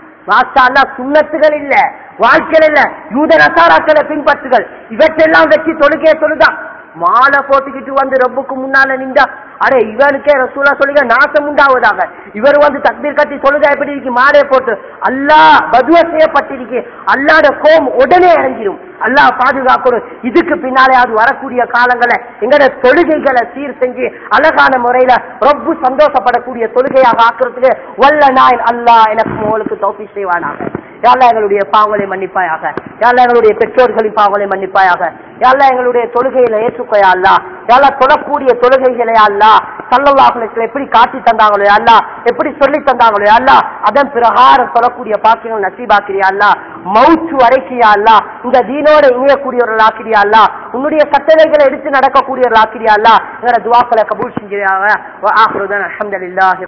மாஷா சுண்ணத்துகள் இல்ல, வாழ்க்கையில் இல்ல, யூத நசாராக்களை பின்பற்றுகள், இவற்றெல்லாம் வச்சு தொழுகைய தொழுதான். மாலை போட்டுக்கிட்டு வந்து ரப்புக்கு முன்னால நின்றா, அடே இவனுக்கே ரசூலா சொல்லுங்க நாசம் உண்டாவதாக. இவர் வந்து தக்பீர் கட்டி சொல்லுதா எப்படி இருக்கு, மாலையை போட்டு அல்லாஹ் பதுவா செய்யப்பட்டிருக்கு. அல்லாஹ்வுடைய கோபம் உடனே இறங்கிடும். அல்லாஹ் பாதுகாக்கணும். இதுக்கு பின்னாலே அது வரக்கூடிய காலங்களை எங்களோட தொழுகைகளை சீர் செஞ்சு அழகான முறையில ரப்பு சந்தோஷப்படக்கூடிய தொழுகையாக ஆக்குறதுக்கு வல்ல நாய் அல்லாஹ் எனக்கு உங்களுக்கு தௌஃபீக் செய்வானாக. யாழ்லா எங்களுடைய பாவங்களை மன்னிப்பாயாக, யாழ்லா எங்களுடைய பெற்றோர்களின் பாவங்களை மன்னிப்பாயாக, யாழ்லா எங்களுடைய தொழுகையில ஏற்றுக்கொயா அல்லா, யாழ்லா தொழக்கூடிய தொழுகைகளை அல்லா ஸல்லல்லாஹு அலைஹி வஸல்லம் எப்படி காட்டி தந்தாங்களோ அல்லா, எப்படி சொல்லி தந்தாங்களோ அல்லா, அதன் பிரகாரம் தொழக்கூடிய பாக்கியங்கள் நசீபாக்கிறியா அல்லா. மௌத்து வரைக்கியா அல்லா இந்த தீனோட இணையக்கூடியவர்கள் ஆக்கிறியா அல்லா, உன்னுடைய கட்டளைகளை எடுத்து நடக்கக்கூடியவர்கள் ஆக்கிறியா அல்லா. எங்களோட துஆக்களை கபூல் செஞ்சிரியாக. வஆஹிருதன் அல்ஹம்துலில்லாஹ்.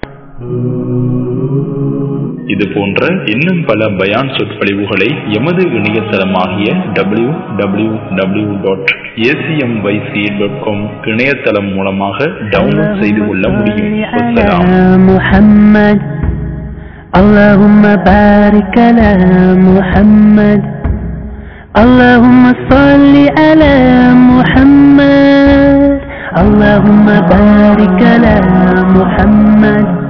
இது போன்ற இன்னும் பல பயான் சொற்பொழிவுகளை எமது இணையதளமாகிய www.acmyc.com இணையதளம் மூலமாக டவுன்லோட் செய்து கொள்ள முடியும். اللهم بارك على محمد اللهم صل على محمد اللهم بارك على محمد